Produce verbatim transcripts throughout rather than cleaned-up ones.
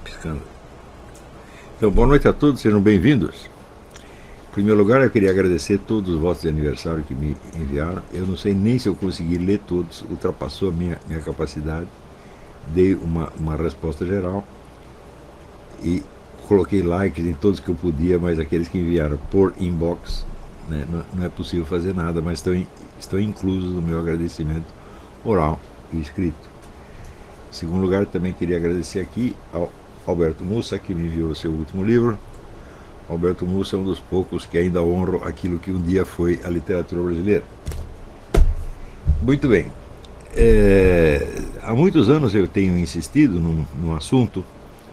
piscando. Então, boa noite a todos, sejam bem-vindos. Em primeiro lugar, eu queria agradecer todos os votos de aniversário que me enviaram. Eu não sei nem se eu consegui ler todos, ultrapassou a minha, minha capacidade. Dei uma, uma resposta geral e coloquei likes em todos que eu podia, mas aqueles que enviaram por inbox, né, não, não é possível fazer nada, mas estão, estão inclusos no meu agradecimento oral e escrito. Em segundo lugar, também queria agradecer aqui ao Alberto Mussa, que me enviou o seu último livro. Alberto Mussa é um dos poucos que ainda honram aquilo que um dia foi a literatura brasileira. Muito bem. É, há muitos anos eu tenho insistido num, num assunto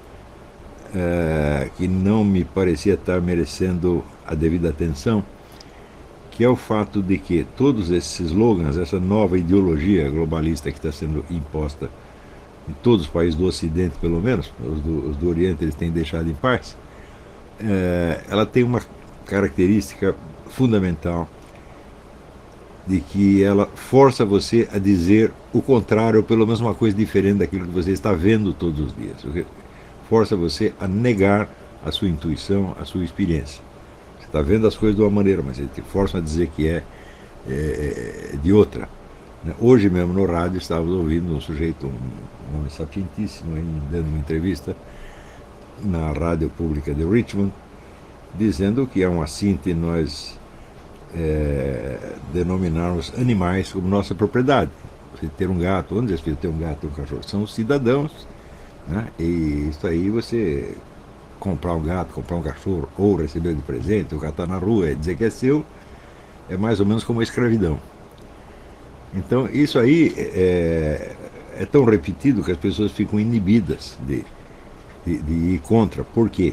é, que não me parecia estar merecendo a devida atenção, que é o fato de que todos esses slogans, essa nova ideologia globalista que está sendo imposta em todos os países do Ocidente, pelo menos, os do, os do Oriente eles têm deixado em paz, é, ela tem uma característica fundamental de que ela força você a dizer o contrário, ou pelo menos uma coisa diferente daquilo que você está vendo todos os dias. Força você a negar a sua intuição, a sua experiência. Você está vendo as coisas de uma maneira, mas ele te força a dizer que é, é de outra. Hoje mesmo no rádio estávamos ouvindo um sujeito, um homem sapientíssimo, dando uma entrevista na rádio pública de Richmond, dizendo que é um assinte nós é, denominarmos animais como nossa propriedade. Você ter um gato, onde as pessoas têm um gato e um cachorro? São os cidadãos, né? E isso aí você comprar um gato, comprar um cachorro, ou receber de presente, ou catar na rua, é dizer que é seu, é mais ou menos como a escravidão. Então isso aí é, é tão repetido que as pessoas ficam inibidas de, de, de ir contra. Por quê?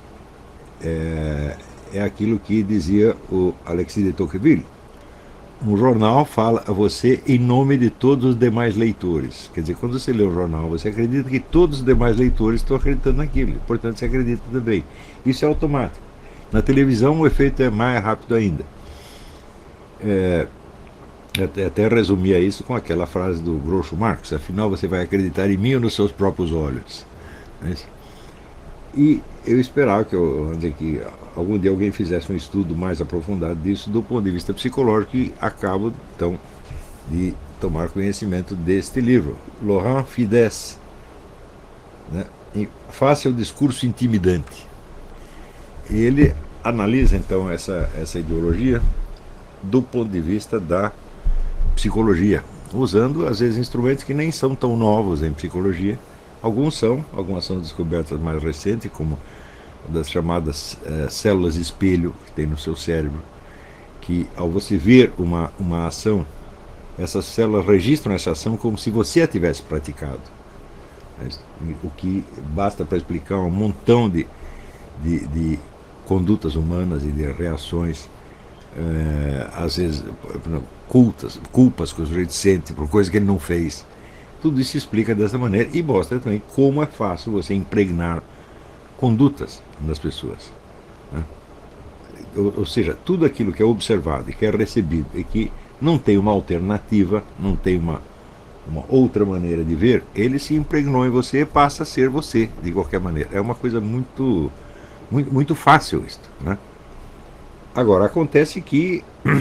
É, é aquilo que dizia o Alexis de Tocqueville. Um jornal fala a você em nome de todos os demais leitores. Quer dizer, quando você lê um jornal, você acredita que todos os demais leitores estão acreditando naquilo. Portanto, você acredita também. Isso é automático. Na televisão, o efeito é mais rápido ainda. É, até, até resumia isso com aquela frase do Groucho Marx: afinal, você vai acreditar em mim ou nos seus próprios olhos? É isso? E eu esperava que, eu, que algum dia alguém fizesse um estudo mais aprofundado disso do ponto de vista psicológico, e acabo então de tomar conhecimento deste livro, Laurent Fides, né? Faça o discurso intimidante. Ele analisa então essa, essa ideologia do ponto de vista da psicologia, usando às vezes instrumentos que nem são tão novos em psicologia. Alguns são, algumas são descobertas mais recentes, como das chamadas eh, células espelho que tem no seu cérebro, que ao você ver uma, uma ação, essas células registram essa ação como se você a tivesse praticado. O que basta para explicar um montão de, de, de condutas humanas e de reações, eh, às vezes cultas, culpas que o sujeito sente por coisa que ele não fez. Tudo isso se explica dessa maneira e mostra também como é fácil você impregnar condutas das pessoas, né? Ou, ou seja, tudo aquilo que é observado e que é recebido e que não tem uma alternativa, não tem uma, uma outra maneira de ver, ele se impregnou em você e passa a ser você, de qualquer maneira. É uma coisa muito, muito, muito fácil isso, né? Agora, acontece que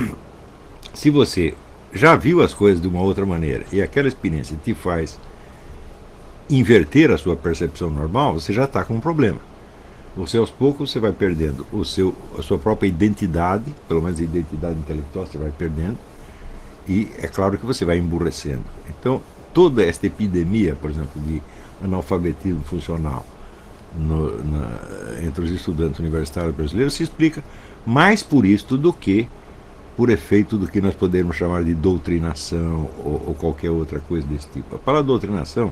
se você já viu as coisas de uma outra maneira e aquela experiência te faz inverter a sua percepção normal, você já está com um problema. Você aos poucos você vai perdendo o seu, a sua própria identidade, pelo menos a identidade intelectual você vai perdendo, e é claro que você vai emburrecendo. Então toda esta epidemia, por exemplo, de analfabetismo funcional no, na, entre os estudantes universitários brasileiros se explica mais por isto do que por efeito do que nós podemos chamar de doutrinação ou, ou qualquer outra coisa desse tipo. A palavra doutrinação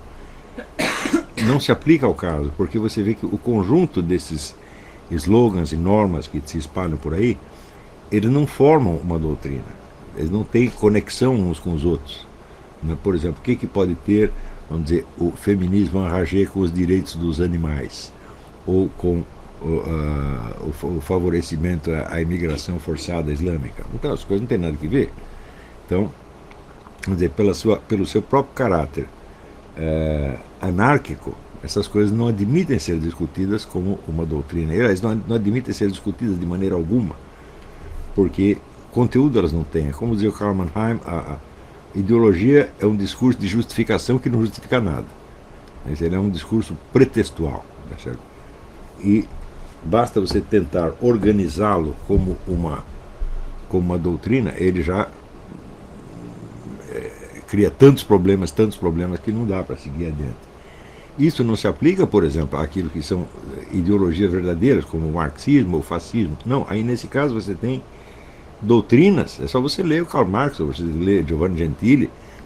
não se aplica ao caso, porque você vê que o conjunto desses slogans e normas que se espalham por aí, eles não formam uma doutrina, eles não têm conexão uns com os outros. Por exemplo, o que, que pode ter, vamos dizer, o feminismo enrager com os direitos dos animais, ou com o, uh, o, o favorecimento à, à imigração forçada islâmica? Então as coisas não têm nada que ver. Então, vamos dizer, pela sua, pelo seu próprio caráter uh, anárquico, Essas coisas não admitem ser discutidas como uma doutrina. Elas não, não admitem ser discutidas de maneira alguma, porque conteúdo elas não têm. Como dizia o Karl Mannheim, a, a ideologia é um discurso de justificação que não justifica nada. Ele é um discurso pretextual. Tá certo? E basta você tentar organizá-lo como uma, como uma doutrina, ele já é, cria tantos problemas, tantos problemas, que não dá para seguir adiante. Isso não se aplica, por exemplo, àquilo que são ideologias verdadeiras, como o marxismo, o fascismo. Não, aí nesse caso você tem doutrinas, é só você ler o Karl Marx, ou você ler Giovanni Gentili,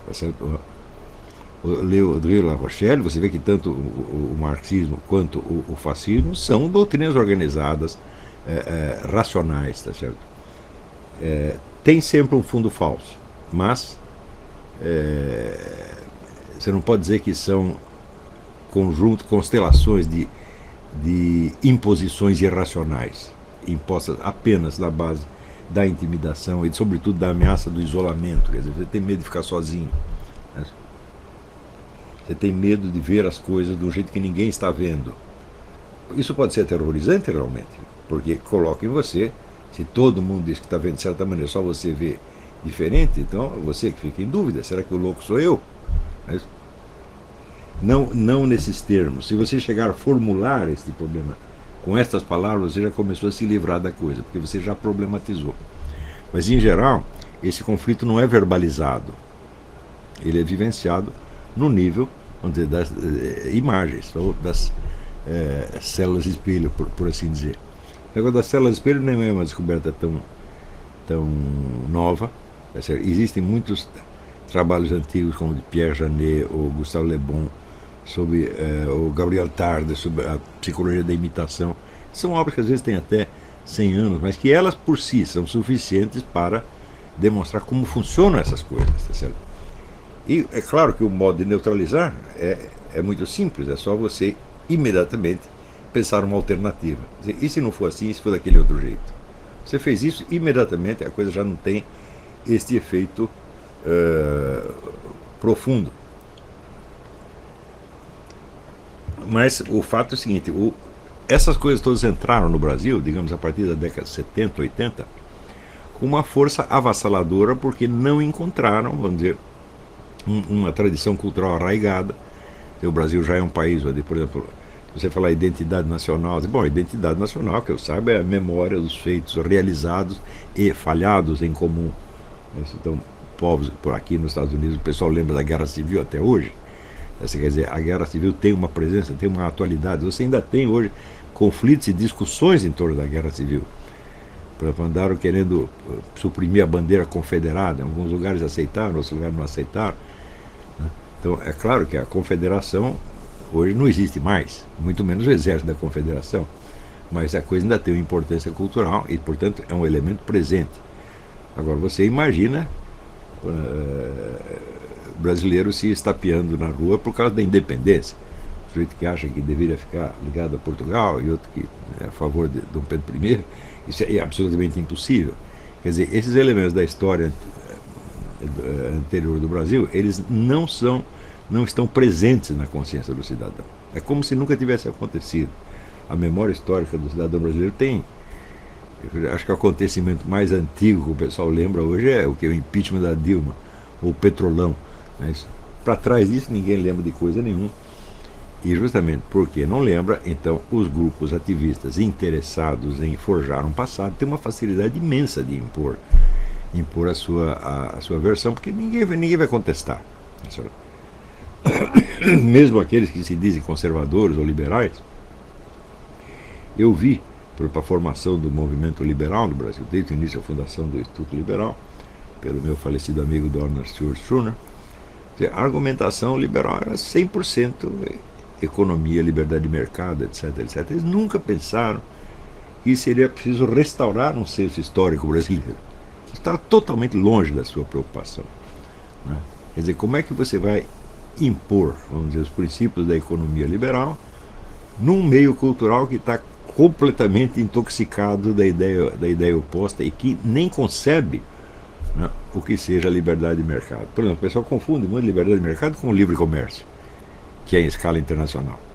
ler o André La Rochelle, você vê que tanto o, o marxismo quanto o, o fascismo são doutrinas organizadas, é, é, racionais, tá certo? É, tem sempre um fundo falso, mas é, você não pode dizer que são conjunto, constelações de, de imposições irracionais, impostas apenas na base da intimidação e, sobretudo, da ameaça do isolamento. Quer dizer, você tem medo de ficar sozinho, né? Você tem medo de ver as coisas de um jeito que ninguém está vendo. Isso pode ser aterrorizante, realmente, porque coloca em você, se todo mundo diz que está vendo de certa maneira, só você vê diferente, então você que fica em dúvida, será que o louco sou eu? Mas, Não, não nesses termos. Se você chegar a formular este problema com estas palavras, você já começou a se livrar da coisa, porque você já problematizou. Mas, em geral, esse conflito não é verbalizado. Ele é vivenciado no nível, vamos dizer, das eh, imagens, ou das eh, células espelho, por, por assim dizer. O negócio das células espelho não é uma descoberta tão, tão nova. Existem muitos trabalhos antigos, como de Pierre Janet ou Gustave Le Bon, sobre eh, o Gabriel Tarde, sobre a psicologia da imitação. São obras que às vezes têm até cem anos, mas que elas por si são suficientes para demonstrar como funcionam essas coisas, tá certo? E é claro que o modo de neutralizar é, é muito simples, é só você imediatamente pensar uma alternativa. E se não for assim, e se for daquele outro jeito? Você fez isso, imediatamente a coisa já não tem este efeito uh, profundo. Mas o fato é o seguinte, o, essas coisas todas entraram no Brasil, digamos, a partir da década de setenta, oitenta, com uma força avassaladora, porque não encontraram, vamos dizer, um, uma tradição cultural arraigada. O Brasil já é um país onde, por exemplo, se você falar identidade nacional, bom, a identidade nacional, que eu saiba, é a memória dos feitos realizados e falhados em comum. Então, povos por aqui nos Estados Unidos, o pessoal lembra da Guerra Civil até hoje. Quer dizer, a Guerra Civil tem uma presença, tem uma atualidade. Você ainda tem hoje conflitos e discussões em torno da Guerra Civil. Por exemplo, andaram querendo suprimir a bandeira confederada. Em alguns lugares aceitaram, em outros lugares não aceitaram. Então, é claro que a confederação hoje não existe mais, muito menos o exército da confederação. Mas a coisa ainda tem uma importância cultural e, portanto, é um elemento presente. Agora, você imagina Uh, brasileiro se estapeando na rua por causa da independência. O sujeito que acha que deveria ficar ligado a Portugal e outro que é a favor de Dom Pedro I, isso é absolutamente impossível. Quer dizer, esses elementos da história anterior do Brasil, eles não são, não estão presentes na consciência do cidadão. É como se nunca tivesse acontecido. A memória histórica do cidadão brasileiro tem. Eu acho que o acontecimento mais antigo que o pessoal lembra hoje é o que é o impeachment da Dilma, ou o Petrolão. Mas para trás disso ninguém lembra de coisa nenhuma. E justamente porque não lembra, então os grupos ativistas interessados em forjar um passado têm uma facilidade imensa de impor, impor a sua, a, a sua versão, porque ninguém, ninguém vai contestar. Mesmo aqueles que se dizem conservadores ou liberais, eu vi, para a formação do movimento liberal no Brasil, desde o início da fundação do Instituto Liberal, pelo meu falecido amigo Donald Stuart Schumer, a argumentação liberal era cem por cento economia, liberdade de mercado, etc, etcétera. Eles nunca pensaram que seria preciso restaurar um senso histórico brasileiro. Isso estava totalmente longe da sua preocupação, né? Quer dizer, como é que você vai impor, vamos dizer, os princípios da economia liberal num meio cultural que está completamente intoxicado da ideia, da ideia oposta e que nem concebe, né, o que seja liberdade de mercado. Por exemplo, o pessoal confunde muito liberdade de mercado com o livre comércio, que é em escala internacional.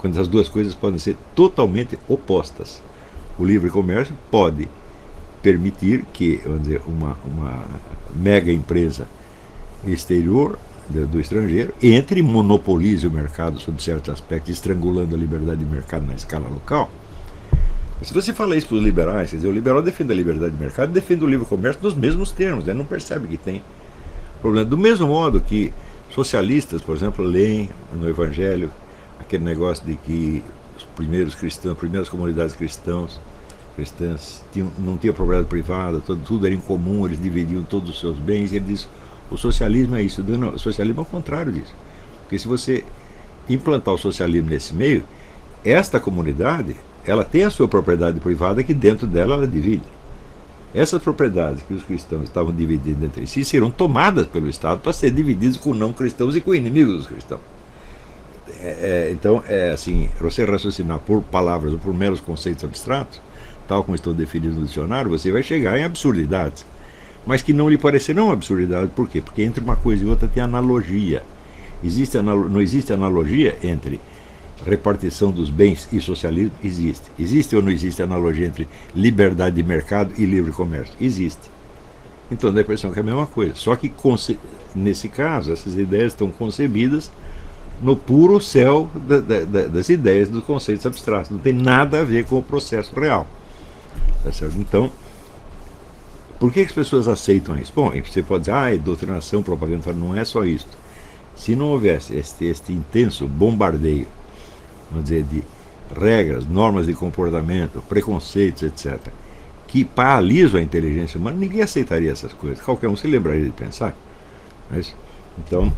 quando as duas coisas podem ser totalmente opostas. O livre comércio pode permitir que, vamos dizer, uma, uma mega empresa exterior do estrangeiro entre e monopolize o mercado sob certos aspectos, estrangulando a liberdade de mercado na escala local. Se você fala isso para os liberais, quer dizer, o liberal defende a liberdade de mercado e defende o livre comércio nos mesmos termos, né? Não percebe que tem problema. Do mesmo modo que socialistas, por exemplo, leem no Evangelho aquele negócio de que os primeiros cristãos, as primeiras comunidades cristãs, cristãs tinham, não tinham propriedade privada, tudo, tudo era em comum, eles dividiam todos os seus bens, e ele diz, o socialismo é isso. Não, o socialismo é o contrário disso. Porque se você implantar o socialismo nesse meio, esta comunidade, ela tem a sua propriedade privada que dentro dela ela divide. Essas propriedades que os cristãos estavam dividindo entre si serão tomadas pelo Estado para ser divididas com não cristãos e com inimigos dos cristãos. É, é, então, é assim, você raciocinar por palavras ou por meros conceitos abstratos, tal como estão definidos no dicionário, você vai chegar em absurdidades. Mas que não lhe parecerão absurdidades. Por quê? Porque entre uma coisa e outra tem analogia. Existe analo- não existe analogia entre repartição dos bens e socialismo? Existe. Existe ou não existe analogia entre liberdade de mercado e livre comércio? Existe. Então dá a impressão que é a mesma coisa. Só que, nesse caso, essas ideias estão concebidas no puro céu da, da, da, das ideias, dos conceitos abstratos. Não tem nada a ver com o processo real. Tá certo? Então, por que as pessoas aceitam isso? Bom, você pode dizer, ah, é doutrinação, propaganda. Não é só isso. Se não houvesse este, este intenso bombardeio, vamos dizer, de regras, normas de comportamento, preconceitos, etcétera, que paralisam a inteligência humana, ninguém aceitaria essas coisas. Qualquer um se lembraria de pensar. Mas, então,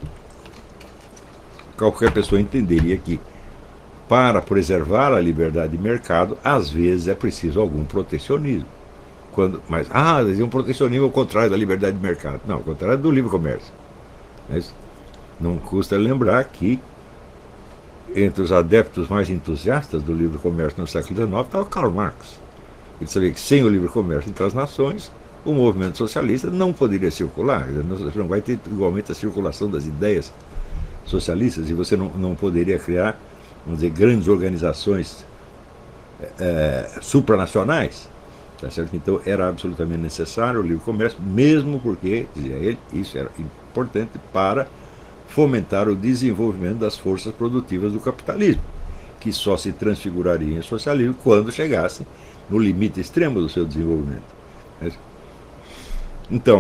qualquer pessoa entenderia que, para preservar a liberdade de mercado, às vezes é preciso algum protecionismo. Quando, mas, ah, um protecionismo ao contrário da liberdade de mercado. Não, ao contrário do livre comércio. Mas não custa lembrar que, entre os adeptos mais entusiastas do livre comércio no século dezenove, estava Karl Marx. Ele sabia que sem o livre comércio entre as nações, o movimento socialista não poderia circular. Você não vai ter igualmente a circulação das ideias socialistas e você não, não poderia criar, vamos dizer, grandes organizações é, supranacionais. Tá certo? Então era absolutamente necessário o livre comércio, mesmo porque, dizia ele, isso era importante para fomentar o desenvolvimento das forças produtivas do capitalismo, que só se transfiguraria em socialismo quando chegasse no limite extremo do seu desenvolvimento. Então,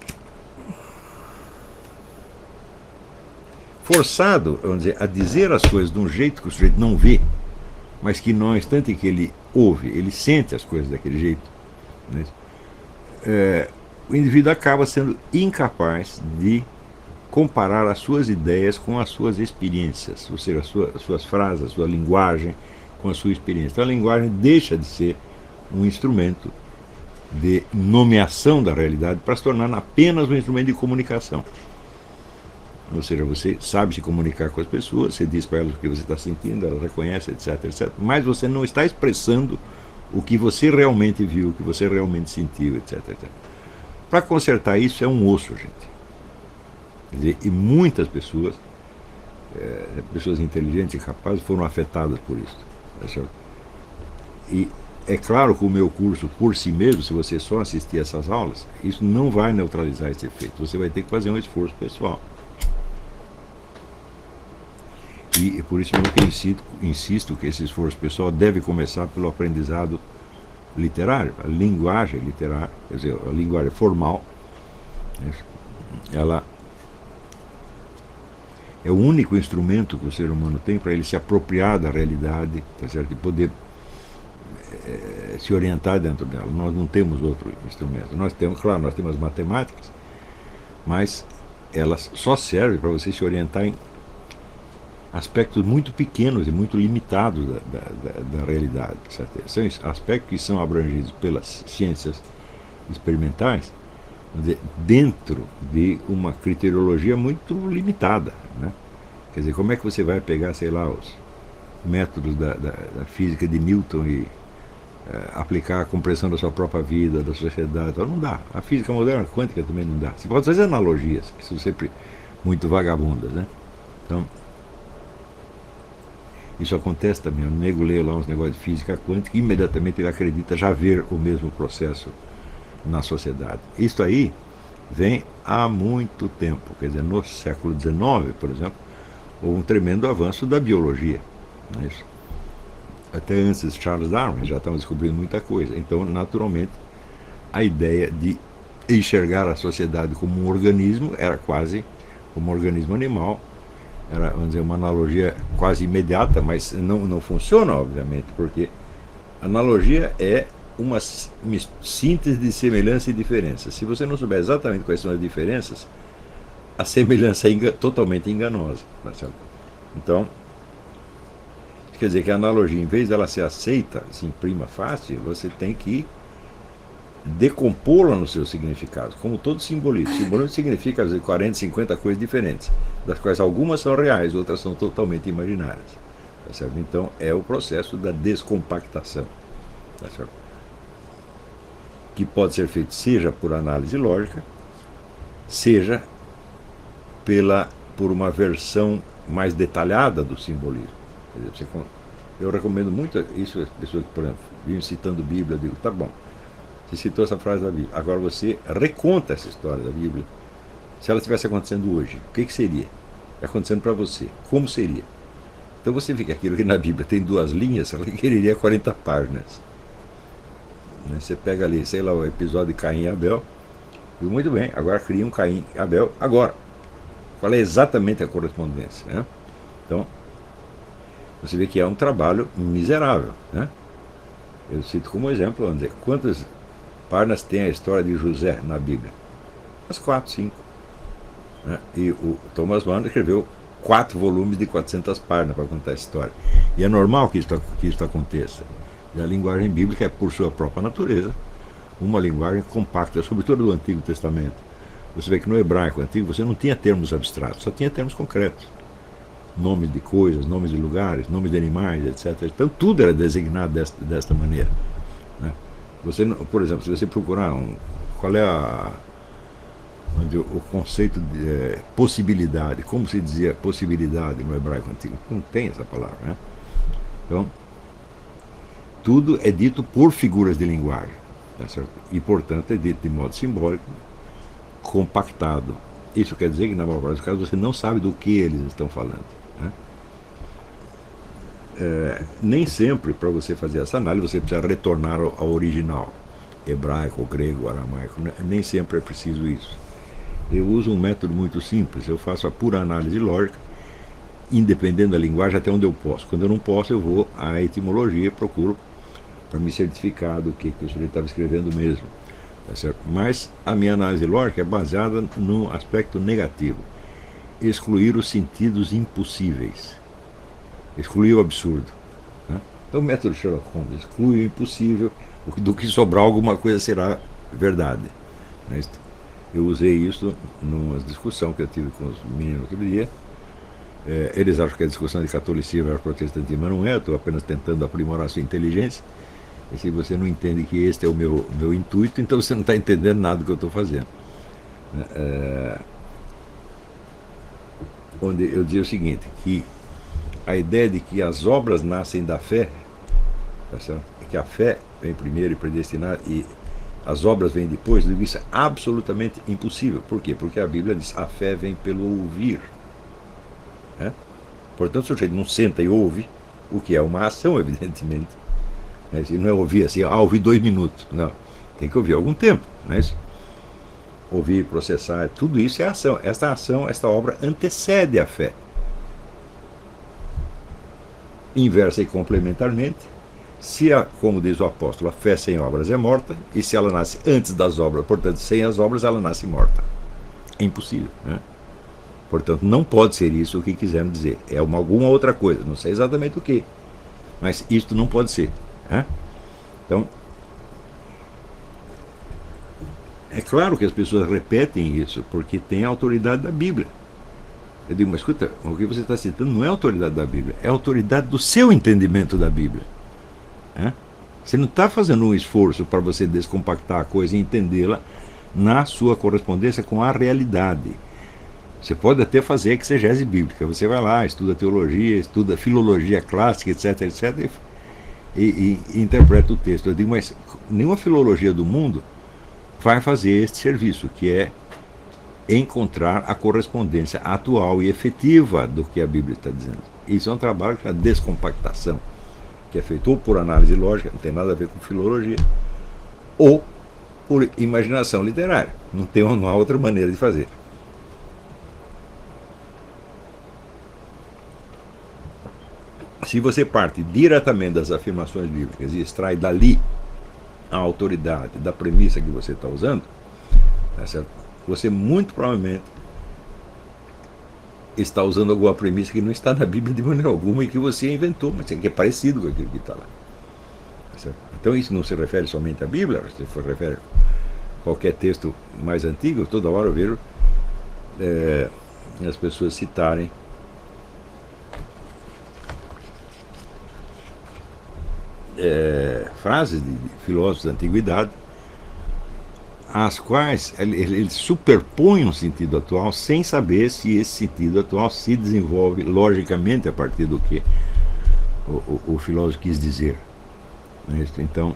forçado, vamos dizer, a dizer as coisas de um jeito que o sujeito não vê, mas que no instante que ele ouve, ele sente as coisas daquele jeito, né? É, o indivíduo acaba sendo incapaz de comparar as suas ideias com as suas experiências, ou seja, as suas, as suas frases, a sua linguagem com a sua experiência. Então a linguagem deixa de ser um instrumento de nomeação da realidade para se tornar apenas um instrumento de comunicação. Ou seja, você sabe se comunicar com as pessoas, você diz para elas o que você está sentindo, elas reconhecem, etc, etcétera. Mas você não está expressando o que você realmente viu, o que você realmente sentiu, etc, etcétera. Para consertar isso é um osso, gente. Quer dizer, e muitas pessoas, é, pessoas inteligentes e capazes, foram afetadas por isso. Tá certo? E é claro que o meu curso, por si mesmo, se você só assistir essas aulas, isso não vai neutralizar esse efeito. Você vai ter que fazer um esforço pessoal. E é por isso mesmo que eu insisto, insisto que esse esforço pessoal deve começar pelo aprendizado literário, a linguagem literária, quer dizer, a linguagem formal, né? Ela é o único instrumento que o ser humano tem para ele se apropriar da realidade, tá certo? E poder é, se orientar dentro dela. Nós não temos outro instrumento. Nós temos, claro, nós temos as matemáticas, mas elas só servem para você se orientar em aspectos muito pequenos e muito limitados da, da, da, da realidade. Certo? São aspectos que são abrangidos pelas ciências experimentais, dentro de uma criteriologia muito limitada, né? Quer dizer, como é que você vai pegar, sei lá, os métodos da, da, da física de Newton e é, aplicar a compreensão da sua própria vida, da sociedade? Então, não dá. A física moderna quântica também não dá. Você pode fazer analogias, que são sempre muito vagabundas, né? Então, Isso acontece também. O nego lê lá uns negócios de física quântica e imediatamente ele acredita já ver o mesmo processo na sociedade. Isso aí vem há muito tempo. Quer dizer, no século dezenove, por exemplo, houve um tremendo avanço da biologia. Não é isso? Até antes de Charles Darwin já estavam descobrindo muita coisa. Então, naturalmente, a ideia de enxergar a sociedade como um organismo era quase como um organismo animal. Era, vamos dizer, uma analogia quase imediata, mas não, não funciona, obviamente, porque analogia é uma síntese de semelhança e diferença. Se você não souber exatamente quais são as diferenças, a semelhança é enga- totalmente enganosa. Tá certo? Então, quer dizer que a analogia, em vez dela ser aceita, assim, prima facie, você tem que decompô-la nos seus significados, como todo simbolismo. Simbolismo significa, às vezes, quarenta, cinquenta coisas diferentes, das quais algumas são reais, outras são totalmente imaginárias. Tá certo? Então, é o processo da descompactação. Tá certo? Que pode ser feito seja por análise lógica, seja pela, por uma versão mais detalhada do simbolismo. Quer dizer, você, eu recomendo muito isso às pessoas que, por exemplo, vivem citando Bíblia. Eu digo, tá bom, você citou essa frase da Bíblia, agora você reconta essa história da Bíblia. Se ela estivesse acontecendo hoje, o que, que seria? Está acontecendo para você. Como seria? Então você vê que aquilo que na Bíblia tem duas linhas, ela quereria quarenta páginas. Você pega ali, sei lá, o episódio de Caim e Abel, e muito bem, agora cria um Caim e Abel agora. Qual é exatamente a correspondência? Né? Então, você vê que é um trabalho miserável. Né? Eu cito como exemplo, vamos dizer, quantas páginas tem a história de José na Bíblia? Umas quatro, cinco. Né? E o Thomas Mann escreveu quatro volumes de quatrocentas páginas para contar a história. E é normal que isso, que isso aconteça. E a linguagem bíblica é, por sua própria natureza, uma linguagem compacta, sobretudo do Antigo Testamento. Você vê que no hebraico antigo você não tinha termos abstratos, só tinha termos concretos. Nomes de coisas, nomes de lugares, nomes de animais, etcétera. Então tudo era designado desta, desta maneira. Né? Você, por exemplo, se você procurar um, qual é a, onde o, o conceito de é, possibilidade, como se dizia possibilidade no hebraico antigo, não tem essa palavra. Né? Então, tudo é dito por figuras de linguagem. Tá certo? E, portanto, é dito de modo simbólico, compactado. Isso quer dizer que, na maior parte dos casos, você não sabe do que eles estão falando. Né? É, nem sempre, para você fazer essa análise, você precisa retornar ao, ao original, hebraico, grego, aramaico. Nem sempre é preciso isso. Eu uso um método muito simples. Eu faço a pura análise lógica, independente da linguagem, até onde eu posso. Quando eu não posso, eu vou à etimologia e procuro para me certificar do que, que o sujeito estava escrevendo mesmo. Tá certo? Mas a minha análise lógica é baseada num aspecto negativo. Excluir os sentidos impossíveis. Excluir o absurdo. Né? Então o método Sherlock Holmes exclui o impossível, do que sobrar alguma coisa será verdade. Né? Eu usei isso numa discussão que eu tive com os meninos aquele dia. É, eles acham que a discussão de catolicismo é protestantismo, mas não é. Eu estou apenas tentando aprimorar a sua inteligência. E se você não entende que este é o meu, meu intuito, então você não está entendendo nada do que eu estou fazendo. É, onde eu dizia o seguinte, que a ideia de que as obras nascem da fé, tá certo? Que a fé vem primeiro e predestinada, e as obras vêm depois, isso é absolutamente impossível. Por quê? Porque a Bíblia diz a fé vem pelo ouvir. Né? Portanto, se o sujeito não senta e ouve, o que é uma ação, evidentemente. Se não é ouvir assim, ah, ouvir dois minutos. Não, tem que ouvir algum tempo. Não é isso? Ouvir, processar, tudo isso é ação. Esta ação, esta obra antecede a fé. Inversa e complementarmente, se, a, como diz o apóstolo, a fé sem obras é morta, e se ela nasce antes das obras, portanto, sem as obras, ela nasce morta. É impossível. Né? Portanto, não pode ser isso o que quisermos dizer. É uma, alguma outra coisa, não sei exatamente o que, mas isto não pode ser. Né? Então, é claro que as pessoas repetem isso, porque tem a autoridade da Bíblia. Eu digo, mas escuta, o que você está citando não é a autoridade da Bíblia, é a autoridade do seu entendimento da Bíblia. Né? Você não está fazendo um esforço para você descompactar a coisa e entendê-la na sua correspondência com a realidade. Você pode até fazer exegese bíblica. Você vai lá, estuda teologia, estuda filologia clássica, etc, etc, e, e, e interpreta o texto. Eu digo, mas nenhuma filologia do mundo vai fazer este serviço, que é encontrar a correspondência atual e efetiva do que a Bíblia está dizendo. Isso é um trabalho que é a descompactação, que é feito ou por análise lógica, não tem nada a ver com filologia, ou por imaginação literária. Não tem uma outra maneira de fazer. Se você parte diretamente das afirmações bíblicas e extrai dali a autoridade da premissa que você está usando, tá certo? Você muito provavelmente está usando alguma premissa que não está na Bíblia de maneira alguma e que você inventou, mas que é parecido com aquilo que está lá. Tá certo? Então isso não se refere somente à Bíblia, se refere a qualquer texto mais antigo. Toda hora eu vejo é, as pessoas citarem É, frases de filósofos da antiguidade, as quais eles superpõem um sentido atual sem saber se esse sentido atual se desenvolve logicamente a partir do que o, o, o filósofo quis dizer. Então,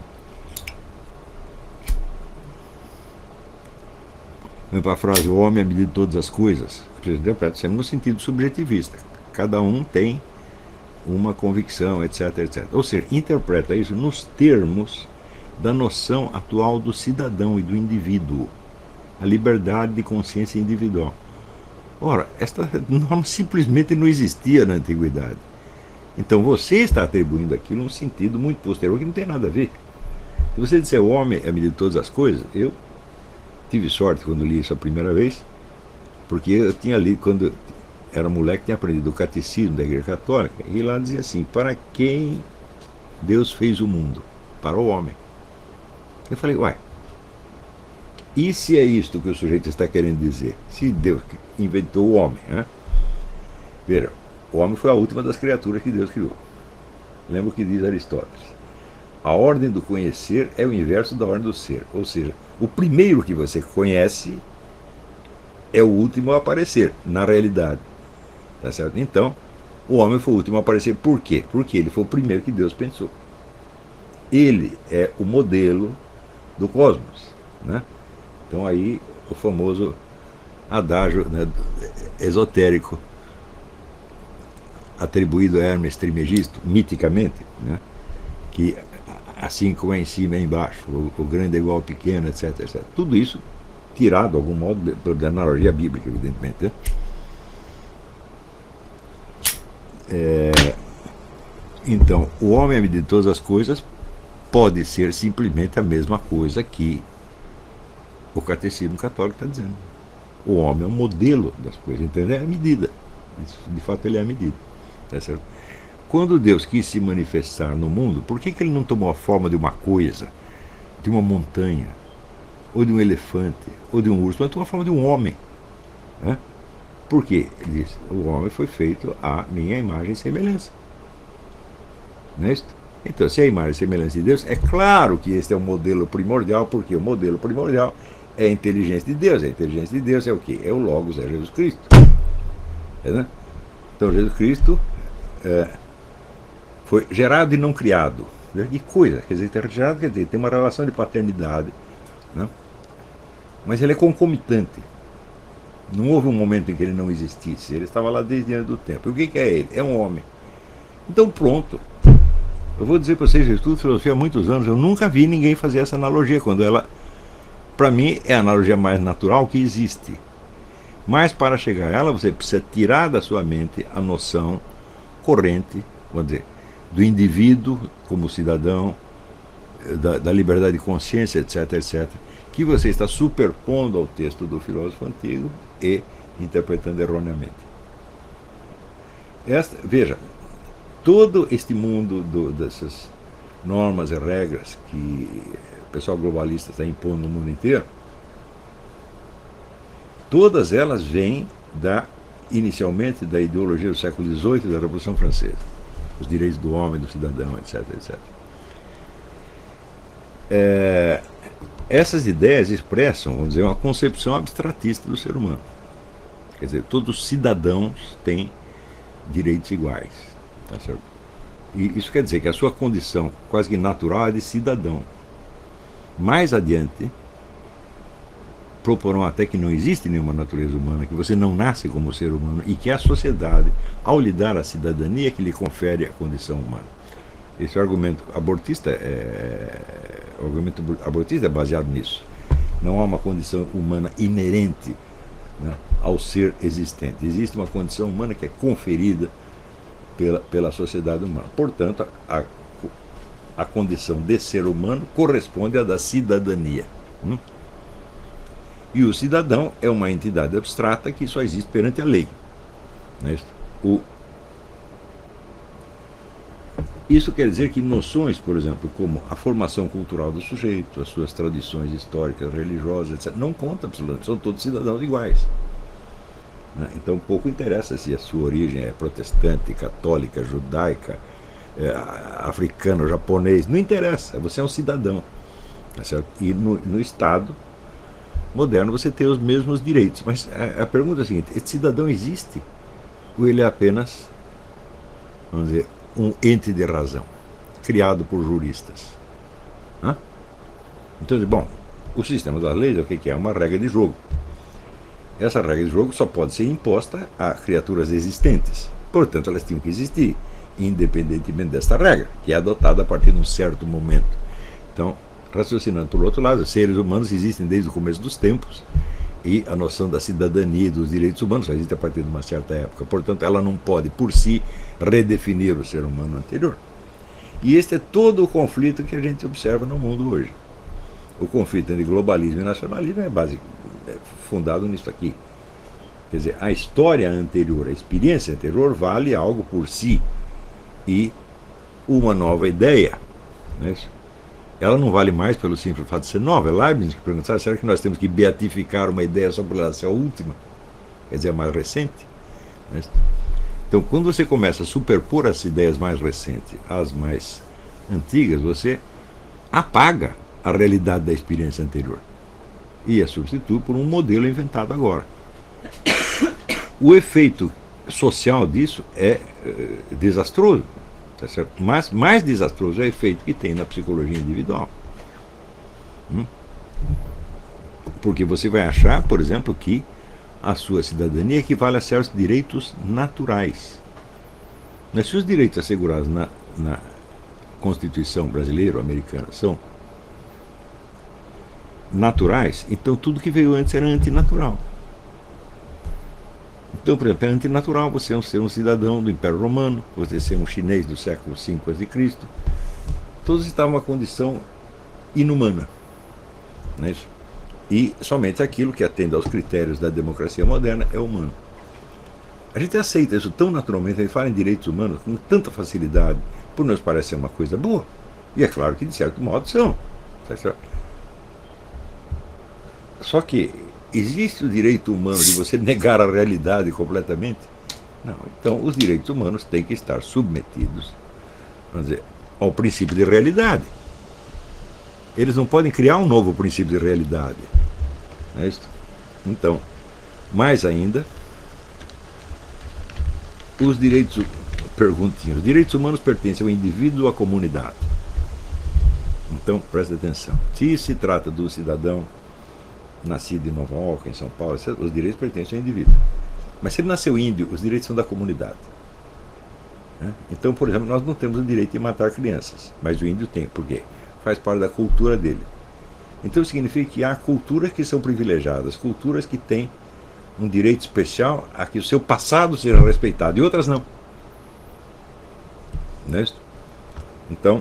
a frase "o homem é a medida de todas as coisas" interpreta sempre no sentido subjetivista. Cada um tem uma convicção, etc, etcétera. Ou seja, interpreta isso nos termos da noção atual do cidadão e do indivíduo, a liberdade de consciência individual. Ora, esta norma simplesmente não existia na antiguidade. Então você está atribuindo aquilo um sentido muito posterior que não tem nada a ver. Se você disser "o homem é a medida de todas as coisas", eu tive sorte quando li isso a primeira vez, porque eu tinha lido quando era moleque, tinha aprendido o catecismo da Igreja Católica, e lá dizia assim: para quem Deus fez o mundo? Para o homem. Eu falei, uai, e se é isto que o sujeito está querendo dizer? Se Deus inventou o homem, né? Veja, o homem foi a última das criaturas que Deus criou. Lembra o que diz Aristóteles: a ordem do conhecer é o inverso da ordem do ser. Ou seja, o primeiro que você conhece é o último a aparecer, na realidade. Tá certo? Então, o homem foi o último a aparecer. Por quê? Porque ele foi o primeiro que Deus pensou. Ele é o modelo do cosmos, né? Então aí o famoso adágio, né, esotérico atribuído a Hermes Trismegisto, miticamente, né, que assim como é em cima é embaixo, o, o grande é igual ao pequeno, etc, etcétera. Tudo isso tirado, de algum modo, da analogia bíblica, evidentemente, né? É, então, o homem, à medida de todas as coisas, pode ser simplesmente a mesma coisa que o catecismo católico está dizendo. O homem é um modelo das coisas, entendeu? É a medida. De fato, ele é a medida. Tá certo? Quando Deus quis se manifestar no mundo, por que, que ele não tomou a forma de uma coisa, de uma montanha, ou de um elefante, ou de um urso, mas tomou a forma de um homem? Né? Por quê? Ele diz: o homem foi feito à minha imagem e semelhança. Não é isso? Então, se é a imagem e semelhança de Deus, é claro que este é o modelo primordial, porque o modelo primordial é a inteligência de Deus. A inteligência de Deus é o quê? É o Logos, é Jesus Cristo. É, né? Então, Jesus Cristo é, foi gerado e não criado. Que coisa! Quer dizer, ter gerado, quer dizer, tem uma relação de paternidade, né? Mas ele é concomitante. Não houve um momento em que ele não existisse. Ele estava lá desde antes do tempo. E o que é ele? É um homem. Então, pronto. Eu vou dizer para vocês, eu estudo filosofia há muitos anos, eu nunca vi ninguém fazer essa analogia, quando ela, para mim, é a analogia mais natural que existe. Mas para chegar a ela, você precisa tirar da sua mente a noção corrente, vamos dizer, do indivíduo como cidadão, da, da liberdade de consciência, etc, etcétera, que você está superpondo ao texto do filósofo antigo e interpretando erroneamente. Esta, veja, todo este mundo do, dessas normas e regras que o pessoal globalista está impondo no mundo inteiro, todas elas vêm da, inicialmente da ideologia do século dezoito e da Revolução Francesa. Os direitos do homem, do cidadão, etc, etcétera. É, essas ideias expressam, vamos dizer, uma concepção abstratista do ser humano. Quer dizer, todos os cidadãos têm direitos iguais. Tá certo? E isso quer dizer que a sua condição quase que natural é de cidadão. Mais adiante, proporão até que não existe nenhuma natureza humana, que você não nasce como ser humano e que é a sociedade, ao lhe dar a cidadania, que lhe confere a condição humana. Esse argumento abortista é, o argumento abortista é baseado nisso. Não há uma condição humana inerente, né, ao ser existente. Existe uma condição humana que é conferida pela, pela sociedade humana. Portanto, a, a condição de ser humano corresponde à da cidadania. Hum? E o cidadão é uma entidade abstrata que só existe perante a lei. Né? O Isso quer dizer que noções, por exemplo, como a formação cultural do sujeito, as suas tradições históricas, religiosas, etcétera, não contam absolutamente, são todos cidadãos iguais. Né? Então pouco interessa se a sua origem é protestante, católica, judaica, é, africano, japonês, não interessa, você é um cidadão. Tá certo? E no, no Estado moderno você tem os mesmos direitos. Mas a, a pergunta é a seguinte: esse cidadão existe? Ou ele é apenas, vamos dizer, um ente de razão, criado por juristas? Hã? Então, bom, o sistema das leis é o que é? É uma regra de jogo. Essa regra de jogo só pode ser imposta a criaturas existentes. Portanto, elas tinham que existir, independentemente desta regra, que é adotada a partir de um certo momento. Então, raciocinando por outro lado, os seres humanos existem desde o começo dos tempos, e a noção da cidadania e dos direitos humanos só existe a partir de uma certa época. Portanto, ela não pode, por si, redefinir o ser humano anterior. E este é todo o conflito que a gente observa no mundo hoje. O conflito entre globalismo e nacionalismo é, base, é fundado nisso aqui. Quer dizer, a história anterior, a experiência anterior vale algo por si. E uma nova ideia, né, ela não vale mais pelo simples fato de ser nova. É Leibniz que pergunta: será que nós temos que beatificar uma ideia só por ela ser a última? Quer dizer, a mais recente? Né? Então, quando você começa a superpor as ideias mais recentes às mais antigas, você apaga a realidade da experiência anterior e a substitui por um modelo inventado agora. O efeito social disso é, é desastroso, tá certo? Mas mais desastroso é o efeito que tem na psicologia individual. Hum? Porque você vai achar, por exemplo, que a sua cidadania equivale a certos direitos naturais. Mas se os direitos assegurados na, na Constituição brasileira ou americana são naturais, então tudo que veio antes era antinatural. Então, por exemplo, é antinatural você ser um cidadão do Império Romano, você ser um chinês do século cinco antes de Cristo. Todos estavam em uma condição inumana. Não é isso? E somente aquilo que atende aos critérios da democracia moderna é humano. A gente aceita isso tão naturalmente, a gente fala em direitos humanos com tanta facilidade, por nos parecer uma coisa boa. E é claro que, de certo modo, são. Só que existe o direito humano de você negar a realidade completamente? Não. Então, os direitos humanos têm que estar submetidos, vamos dizer, ao princípio de realidade. Eles não podem criar um novo princípio de realidade. Não é isso? Então, mais ainda, os direitos, perguntinha, os direitos humanos pertencem ao indivíduo ou à comunidade. Então, presta atenção. Se se trata do cidadão nascido em Nova York, em São Paulo, os direitos pertencem ao indivíduo. Mas se ele nasceu índio, os direitos são da comunidade. Então, por exemplo, nós não temos o direito de matar crianças, mas o índio tem. Por quê? Faz parte da cultura dele. Então significa que há culturas que são privilegiadas, culturas que têm um direito especial a que o seu passado seja respeitado, e outras não. Não é isso? Então,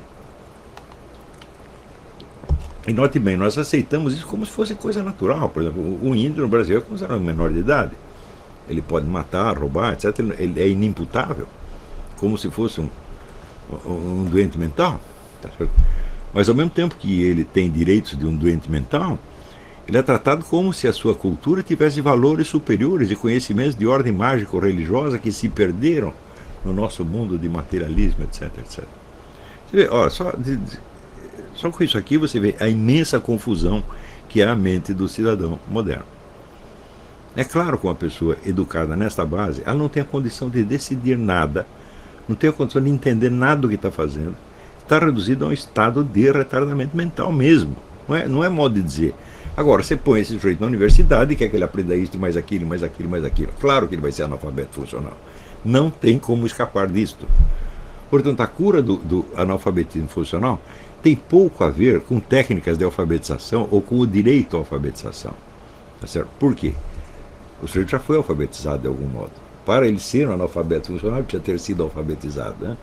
e note bem, nós aceitamos isso como se fosse coisa natural. Por exemplo, o índio no Brasil é considerado menor de idade. Ele pode matar, roubar, etcétera. Ele é inimputável, como se fosse um, um doente mental. Tá certo? Mas ao mesmo tempo que ele tem direitos de um doente mental, ele é tratado como se a sua cultura tivesse valores superiores e conhecimentos de ordem mágica ou religiosa que se perderam no nosso mundo de materialismo, etcétera, etcétera. Você vê, ó, só, de, de, só com isso aqui você vê a imensa confusão que é a mente do cidadão moderno. É claro que uma pessoa educada nesta base, ela não tem a condição de decidir nada, não tem a condição de entender nada do que está fazendo, está reduzido a um estado de retardamento mental mesmo. Não é, não é modo de dizer. Agora, você põe esse sujeito na universidade e quer que ele aprenda isso, mais aquilo, mais aquilo, mais aquilo. Claro que ele vai ser analfabeto funcional. Não tem como escapar disto. Portanto, a cura do, do analfabetismo funcional tem pouco a ver com técnicas de alfabetização ou com o direito à alfabetização. Tá certo? Por quê? O sujeito já foi alfabetizado de algum modo. Para ele ser um analfabeto funcional, ele precisa ter sido alfabetizado. Né?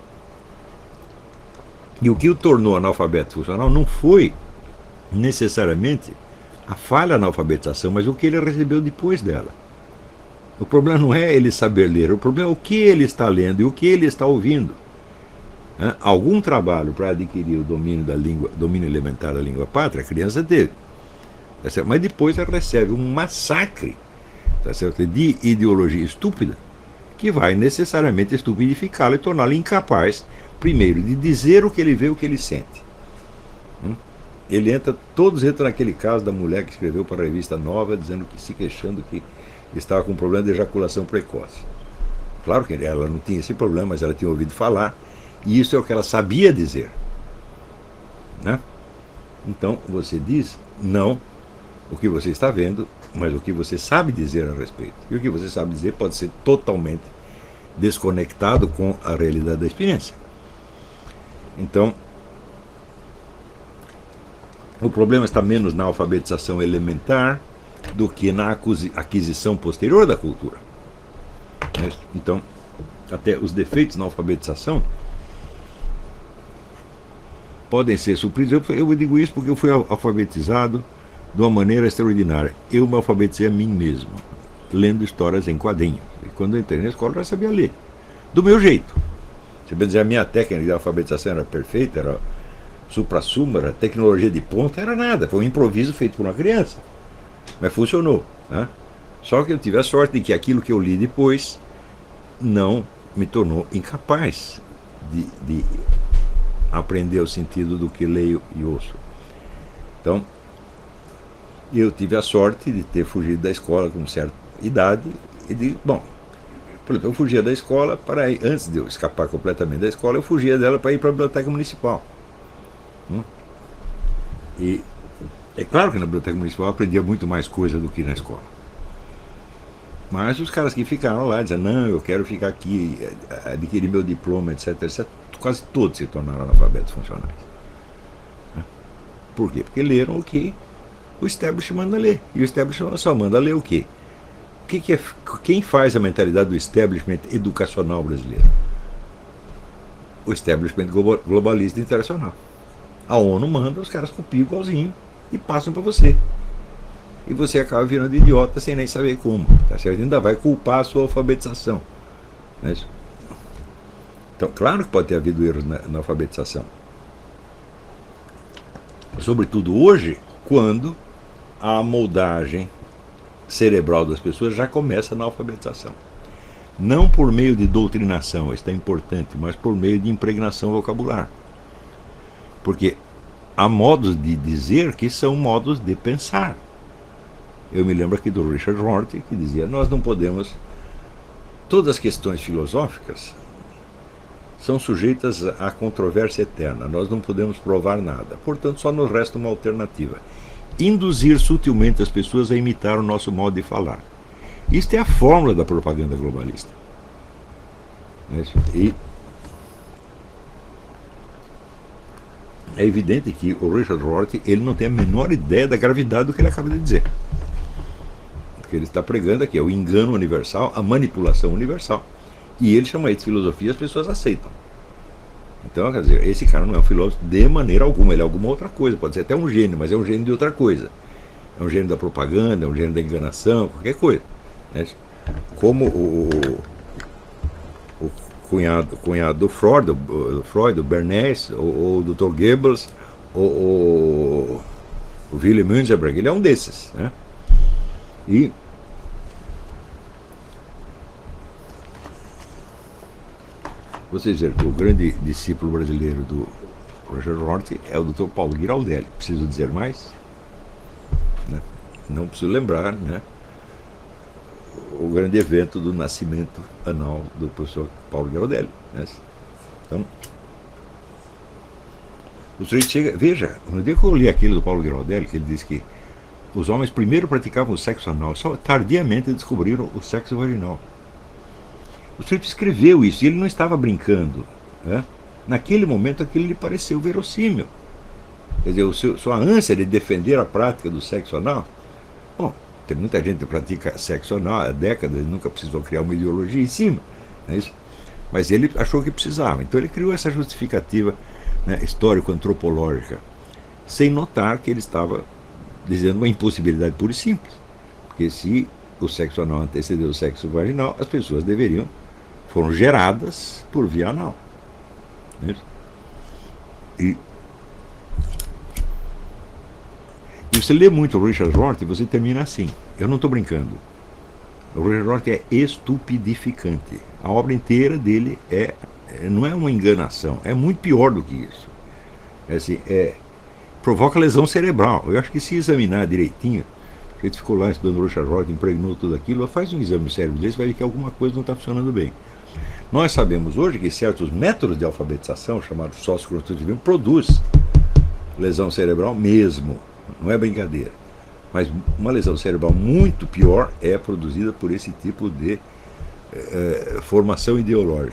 E o que o tornou analfabeto funcional não foi necessariamente a falha na alfabetização, mas o que ele recebeu depois dela. O problema não é ele saber ler, o problema é o que ele está lendo e o que ele está ouvindo. Né? Algum trabalho para adquirir o domínio da língua, domínio elementar da língua pátria, a criança teve. Tá certo? Mas depois ela recebe um massacre, tá certo? De ideologia estúpida, que vai necessariamente estupidificá-lo e torná-lo incapaz, primeiro, de dizer o que ele vê, o que ele sente. Hum? Ele entra, todos entram naquele caso da mulher que escreveu para a revista Nova, dizendo que se queixando que estava com um problema de ejaculação precoce. Claro que ela não tinha esse problema, mas ela tinha ouvido falar, e isso é o que ela sabia dizer. Né? Então, você diz não o que você está vendo, mas o que você sabe dizer a respeito. E o que você sabe dizer pode ser totalmente desconectado com a realidade da experiência. Então, o problema está menos na alfabetização elementar do que na aquisição posterior da cultura. Então, até os defeitos na alfabetização podem ser supridos. Eu digo isso porque eu fui alfabetizado de uma maneira extraordinária. Eu me alfabetizei a mim mesmo, lendo histórias em quadrinhos. E quando eu entrei na escola, eu já sabia ler. Do meu jeito. Você vai dizer, a minha técnica de alfabetização era perfeita, era supra-sumo, era tecnologia de ponta, era nada. Foi um improviso feito por uma criança. Mas funcionou. Né? Só que eu tive a sorte de que aquilo que eu li depois não me tornou incapaz de, de aprender o sentido do que leio e ouço. Então, eu tive a sorte de ter fugido da escola com certa idade e de, bom, por exemplo, eu fugia da escola para ir, antes de eu escapar completamente da escola, eu fugia dela para ir para a biblioteca municipal. Hum? E é claro que na biblioteca municipal eu aprendia muito mais coisa do que na escola. Mas os caras que ficaram lá diziam, não, eu quero ficar aqui, adquirir meu diploma, etc, etcétera, quase todos se tornaram analfabetos funcionais. Por quê? Porque leram o que o establishment manda ler. E o establishment só manda ler o quê? O que que é, quem faz a mentalidade do establishment educacional brasileiro? O establishment globalista internacional. A ONU manda, os caras copiam igualzinho e passam para você. E você acaba virando idiota sem nem saber como. Tá certo? Ainda vai culpar a sua alfabetização. Não é isso? Então, claro que pode ter havido erros na, na alfabetização. Sobretudo hoje, quando a moldagem cerebral das pessoas já começa na alfabetização. Não por meio de doutrinação, isso é importante, mas por meio de impregnação vocabular. Porque há modos de dizer que são modos de pensar. Eu me lembro aqui do Richard Rorty, que dizia, nós não podemos... Todas as questões filosóficas são sujeitas à controvérsia eterna. Nós não podemos provar nada. Portanto, só nos resta uma alternativa. Induzir sutilmente as pessoas a imitar o nosso modo de falar. Isto é a fórmula da propaganda globalista. E é evidente que o Richard Rorty ele não tem a menor ideia da gravidade do que ele acaba de dizer. Porque ele está pregando aqui é o engano universal, a manipulação universal. E ele chama isso de filosofia e as pessoas aceitam. Então, quer dizer, esse cara não é um filósofo de maneira alguma, ele é alguma outra coisa, pode ser até um gênio, mas é um gênio de outra coisa. É um gênio da propaganda, é um gênio da enganação, qualquer coisa. Né? Como o, o, o cunhado, cunhado do Freud, do Freud, o Bernays, ou o doutor Goebbels, ou o, o Willy Münzenberg, ele é um desses. Né? E vocês veem que o grande discípulo brasileiro do Richard Rorty é o doutor Paulo Giraldelli. Preciso dizer mais? Né? Não preciso lembrar, né? o grande evento do nascimento anal do professor Paulo Ghilardelli. Né? Então, o sujeito chega, veja, no dia que eu li aquilo do Paulo Ghilardelli, que ele diz que os homens primeiro praticavam o sexo anal, só tardiamente descobriram o sexo vaginal. O sujeito escreveu isso e ele não estava brincando. Né? Naquele momento aquilo lhe pareceu verossímil. Quer dizer, o seu, sua ânsia de defender a prática do sexo anal. Bom, tem muita gente que pratica sexo anal há décadas e nunca precisou criar uma ideologia em cima. Não é isso? Mas ele achou que precisava. Então ele criou essa justificativa, né, histórico-antropológica, sem notar que ele estava dizendo uma impossibilidade pura e simples. Porque se o sexo anal antecedeu o sexo vaginal, as pessoas deveriam, foram geradas por via anal. Não é isso? E E você lê muito o Richard Rorty e você termina assim. Eu não estou brincando. O Richard Rorty é estupidificante. A obra inteira dele é, não é uma enganação, é muito pior do que isso. É assim, é, provoca lesão cerebral. Eu acho que se examinar direitinho, a gente ficou lá estudando o Richard Rorty, impregnou tudo aquilo, faz um exame no cérebro dele, você vai ver que alguma coisa não está funcionando bem. Nós sabemos hoje que certos métodos de alfabetização, chamados sociocognitivos, produz lesão cerebral mesmo. Não é brincadeira. Mas uma lesão cerebral muito pior é produzida por esse tipo de eh, formação ideológica.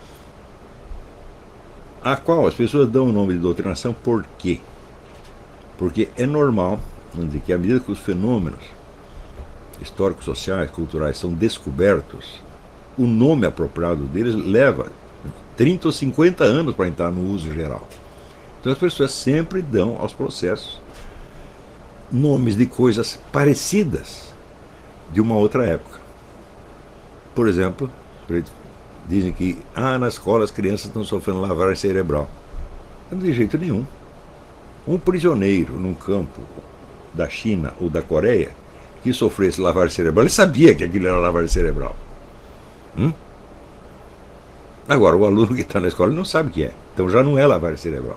A qual as pessoas dão o nome de doutrinação por quê? Porque é normal, vamos dizer, que à medida que os fenômenos históricos, sociais, culturais são descobertos, o nome apropriado deles leva trinta ou cinquenta anos para entrar no uso geral. Então as pessoas sempre dão aos processos nomes de coisas parecidas de uma outra época. Por exemplo, dizem que ah, na escola as crianças estão sofrendo lavagem cerebral. Não de jeito nenhum. Um prisioneiro num campo da China ou da Coreia que sofresse lavagem cerebral, ele sabia que aquilo era lavagem cerebral. Hum? Agora, o aluno que está na escola não sabe o que é. Então já não é lavagem cerebral.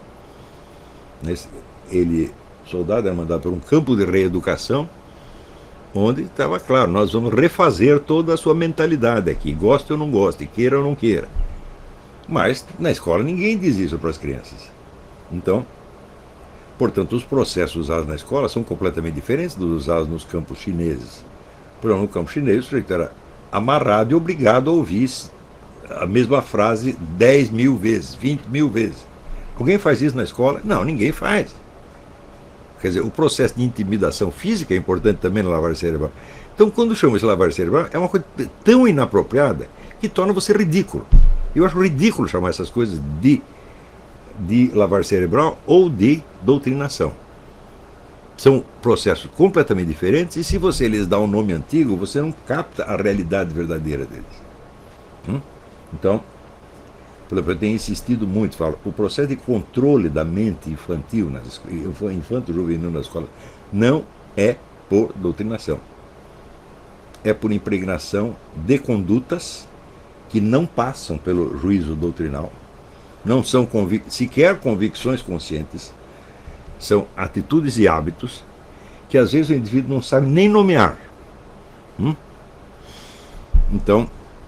Ele... O soldado era mandado para um campo de reeducação, onde estava claro, nós vamos refazer toda a sua mentalidade aqui, goste ou não goste, queira ou não queira. Mas na escola ninguém diz isso para as crianças. Então, portanto, os processos usados na escola são completamente diferentes dos usados nos campos chineses. Por exemplo, no campo chinês, o sujeito era amarrado e obrigado a ouvir a mesma frase dez mil vezes, vinte mil vezes. Alguém faz isso na escola? Não, ninguém faz. Quer dizer, o processo de intimidação física é importante também na lavagem cerebral. Então, quando chama de lavagem cerebral, é uma coisa tão inapropriada que torna você ridículo. Eu acho ridículo chamar essas coisas de, de lavagem cerebral ou de doutrinação. São processos completamente diferentes e se você lhes dá um nome antigo, você não capta a realidade verdadeira deles. Hum? Então, eu tenho insistido muito, falo, o processo de controle da mente infantil, nas, infanto-juvenil na escola, não é por doutrinação. É por impregnação de condutas que não passam pelo juízo doutrinal, não são convic- sequer convicções conscientes, são atitudes e hábitos que às vezes o indivíduo não sabe nem nomear. Hum? Então,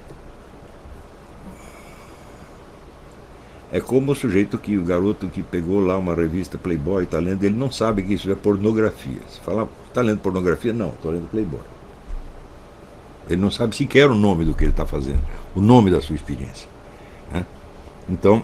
é como o sujeito que, o garoto que pegou lá uma revista Playboy, está lendo, ele não sabe que isso é pornografia. Se falar, está lendo pornografia? Não, estou lendo Playboy. Ele não sabe sequer o nome do que ele está fazendo, o nome da sua experiência. Né? Então,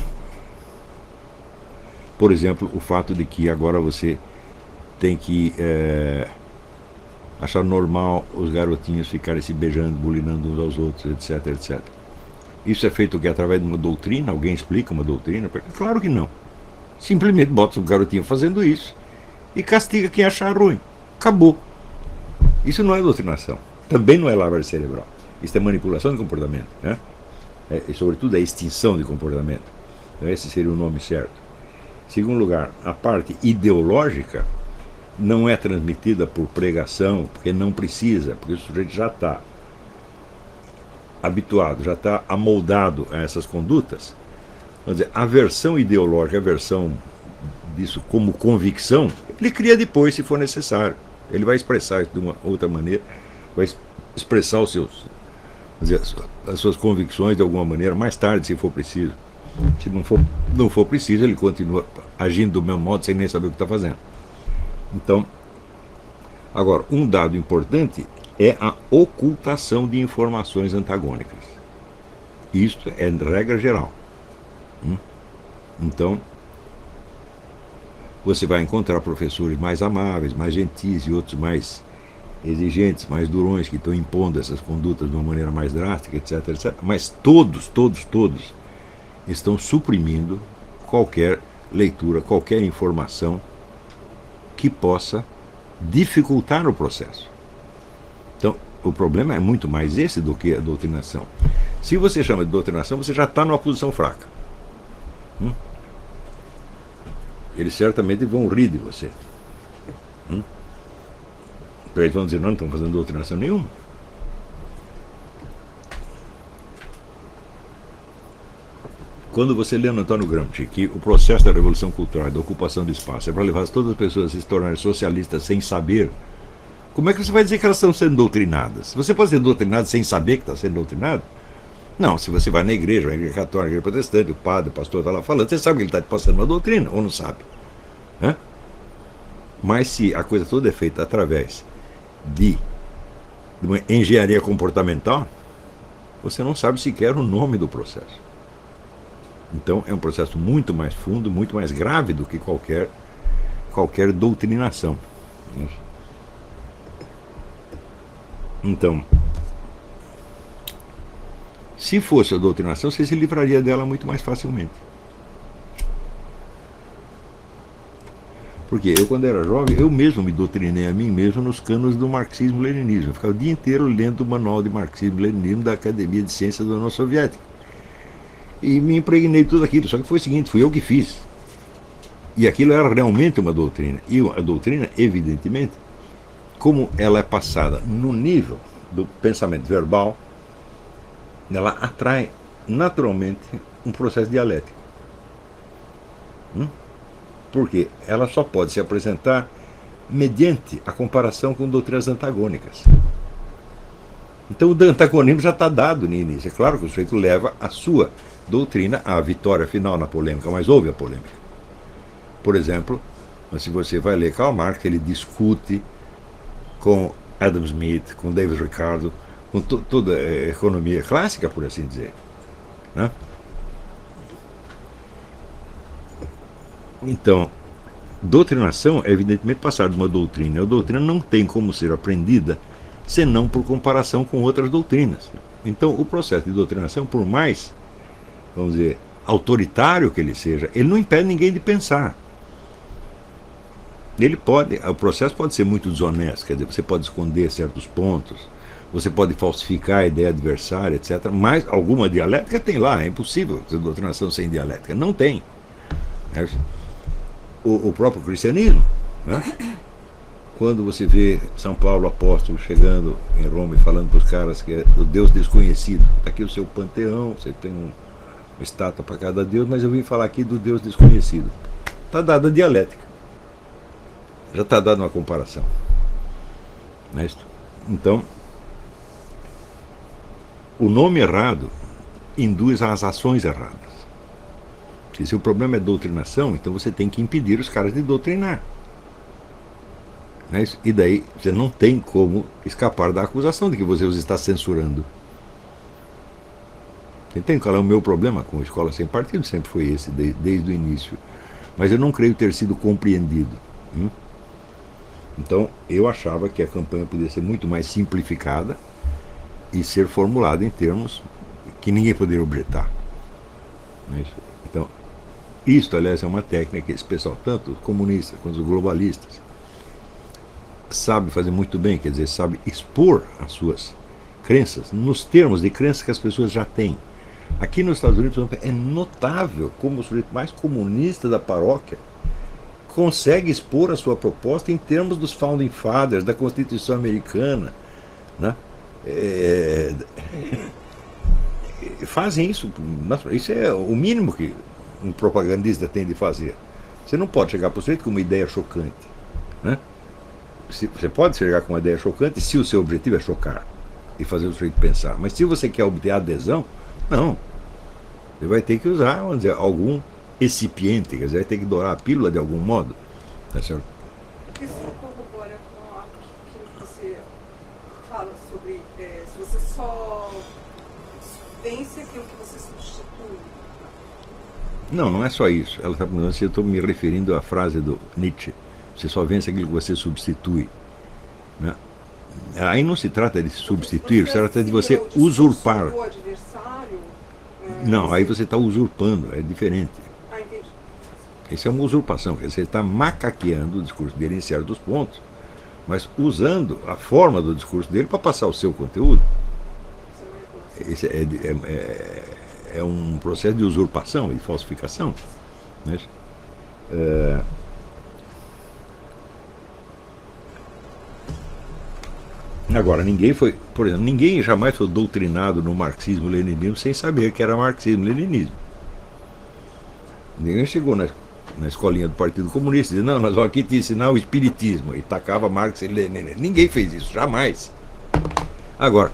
por exemplo, o fato de que agora você tem que é, achar normal os garotinhos ficarem se beijando, bulinando uns aos outros, etc, etcétera. Isso é feito o quê? Através de uma doutrina? Alguém explica uma doutrina? Claro que não. Simplesmente bota o garotinho fazendo isso e castiga quem achar ruim. Acabou. Isso não é doutrinação. Também não é lavagem cerebral. Isso é manipulação de comportamento. Né? É, e, sobretudo, é extinção de comportamento. Então, esse seria o nome certo. Em segundo lugar, a parte ideológica não é transmitida por pregação, porque não precisa, porque o sujeito já está habituado, já está amoldado a essas condutas. Quer dizer, a versão ideológica, a versão disso como convicção, ele cria depois, se for necessário. Ele vai expressar isso de uma outra maneira, vai expressar os seus, dizer, as suas convicções de alguma maneira, mais tarde, se for preciso. Se não for, não for preciso, ele continua agindo do mesmo modo, sem nem saber o que está fazendo. Então, agora, um dado importante é a ocultação de informações antagônicas. Isto é regra geral. Então, você vai encontrar professores mais amáveis, mais gentis e outros mais exigentes, mais durões, que estão impondo essas condutas de uma maneira mais drástica, etc, etcétera. Mas todos, todos, todos estão suprimindo qualquer leitura, qualquer informação que possa dificultar o processo. Então, o problema é muito mais esse do que a doutrinação. Se você chama de doutrinação, você já está numa posição fraca. Hum? Eles certamente vão rir de você. Hum? Eles vão dizer, não, não estão fazendo doutrinação nenhuma. Quando você lê no Antônio Gramsci que o processo da revolução cultural, da ocupação do espaço, é para levar todas as pessoas a se tornarem socialistas sem saber, como é que você vai dizer que elas estão sendo doutrinadas? Você pode ser doutrinado sem saber que está sendo doutrinado? Não, se você vai na igreja, na igreja católica, na igreja protestante, o padre, o pastor está lá falando, você sabe que ele está te passando uma doutrina, ou não sabe? Hã? Mas se a coisa toda é feita através de, de uma engenharia comportamental, você não sabe sequer o nome do processo. Então é um processo muito mais fundo, muito mais grave do que qualquer, qualquer doutrinação. Então, se fosse a doutrinação, você se livraria dela muito mais facilmente. Porque eu, quando era jovem, eu mesmo me doutrinei a mim mesmo nos canos do marxismo-leninismo. Eu ficava o dia inteiro lendo o manual de marxismo-leninismo da Academia de Ciências da União Soviética. E me impregnei de tudo aquilo. Só que foi o seguinte, fui eu que fiz. E aquilo era realmente uma doutrina. E a doutrina, evidentemente, como ela é passada no nível do pensamento verbal, ela atrai naturalmente um processo dialético. Hum? Porque ela só pode se apresentar mediante a comparação com doutrinas antagônicas. Então o antagonismo já está dado no início. É claro que o sujeito leva a sua doutrina à vitória final na polêmica, mas houve a polêmica. Por exemplo, se você vai ler Karl Marx, ele discute com Adam Smith, com David Ricardo, com to toda a economia clássica, por assim dizer. Né? Então, doutrinação é evidentemente passar de uma doutrina. A doutrina não tem como ser aprendida senão por comparação com outras doutrinas. Então, o processo de doutrinação, por mais, vamos dizer, autoritário que ele seja, ele não impede ninguém de pensar. Ele pode, o processo pode ser muito desonesto, quer dizer, você pode esconder certos pontos, você pode falsificar a ideia adversária, etcétera. Mas alguma dialética tem lá, é impossível ter doutrinação sem dialética. Não tem. O, o próprio cristianismo, né? Quando você vê São Paulo apóstolo chegando em Roma e falando para os caras que é o Deus desconhecido, está aqui o seu panteão, você tem um, uma estátua para cada Deus, mas eu vim falar aqui do Deus desconhecido. Está dada a dialética. Já está dada uma comparação. Não é isso? Então, o nome errado induz às ações erradas. Se o problema é doutrinação, então você tem que impedir os caras de doutrinar. Né? E daí você não tem como escapar da acusação de que você os está censurando. Você entende qual é o meu problema com a Escola Sem Partido? Sempre foi esse, desde, desde o início. Mas eu não creio ter sido compreendido. Hum? Então, eu achava que a campanha podia ser muito mais simplificada e ser formulada em termos que ninguém poderia objetar. Então, isto, aliás, é uma técnica que esse pessoal, tanto os comunistas quanto os globalistas, sabe fazer muito bem, quer dizer, sabe expor as suas crenças nos termos de crenças que as pessoas já têm. Aqui nos Estados Unidos, por exemplo, é notável como o sujeito mais comunista da paróquia consegue expor a sua proposta em termos dos Founding Fathers, da Constituição Americana, né? É... Fazem isso, isso é o mínimo que um propagandista tem de fazer. Você não pode chegar para o sujeito com uma ideia chocante, né? Você pode chegar com uma ideia chocante se o seu objetivo é chocar. e fazer o sujeito pensar. Mas se você quer obter adesão, não. Você vai ter que usar, vamos dizer, algum recipiente, quer dizer, vai ter que dourar a pílula de algum modo. Tá certo? Isso corrobora com aquilo que você fala sobre é, se você só vence aquilo que você substitui. Não, não é só isso. Ela tá, eu estou me referindo à frase do Nietzsche. Você só vence aquilo que você substitui. Né? Aí não se trata de substituir, se trata de você usurpar. O adversário, é, não, você... aí você está usurpando, é diferente. Ah, entendi. Isso é uma usurpação, quer dizer, você está macaqueando o discurso dele em certos pontos, mas usando a forma do discurso dele para passar o seu conteúdo. Esse é, é, é, é um processo de usurpação e falsificação. Né? É... Agora, ninguém foi, por exemplo, ninguém jamais foi doutrinado no marxismo-leninismo sem saber que era marxismo-leninismo. Ninguém chegou na, na escolinha do Partido Comunista e disse, não, nós vamos aqui te ensinar o espiritismo, e tacava Marx e Lenin. Ninguém fez isso, jamais. Agora,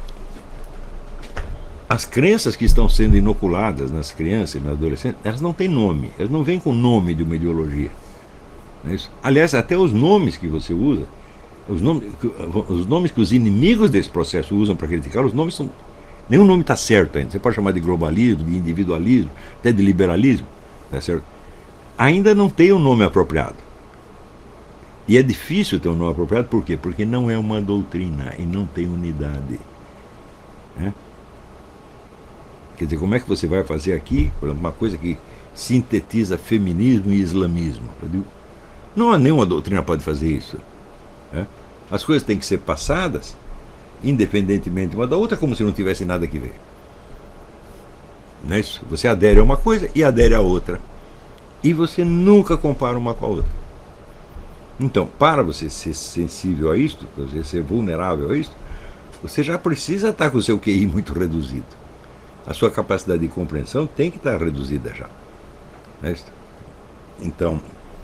as crenças que estão sendo inoculadas nas crianças e nos adolescentes, elas não têm nome, elas não vêm com o nome de uma ideologia. Não é isso? Aliás, até os nomes que você usa, os nomes, os nomes que os inimigos desse processo usam para criticar, os nomes são... Nenhum nome está certo ainda. Você pode chamar de globalismo, de individualismo, até de liberalismo. Tá certo? Ainda não tem um nome apropriado. E é difícil ter um nome apropriado, por quê? Porque não é uma doutrina e não tem unidade. Né? Quer dizer, como é que você vai fazer aqui, por exemplo, uma coisa que sintetiza feminismo e islamismo? Eu digo, não há nenhuma doutrina que pode fazer isso. Né? As coisas têm que ser passadas, independentemente uma da outra, como se não tivesse nada que ver. Não é isso? Você adere a uma coisa e adere a outra. E você nunca compara uma com a outra. Então, para você ser sensível a isto, para você ser vulnerável a isto, você já precisa estar com o seu Q I muito reduzido. A sua capacidade de compreensão tem que estar reduzida já. Não é isso? Então...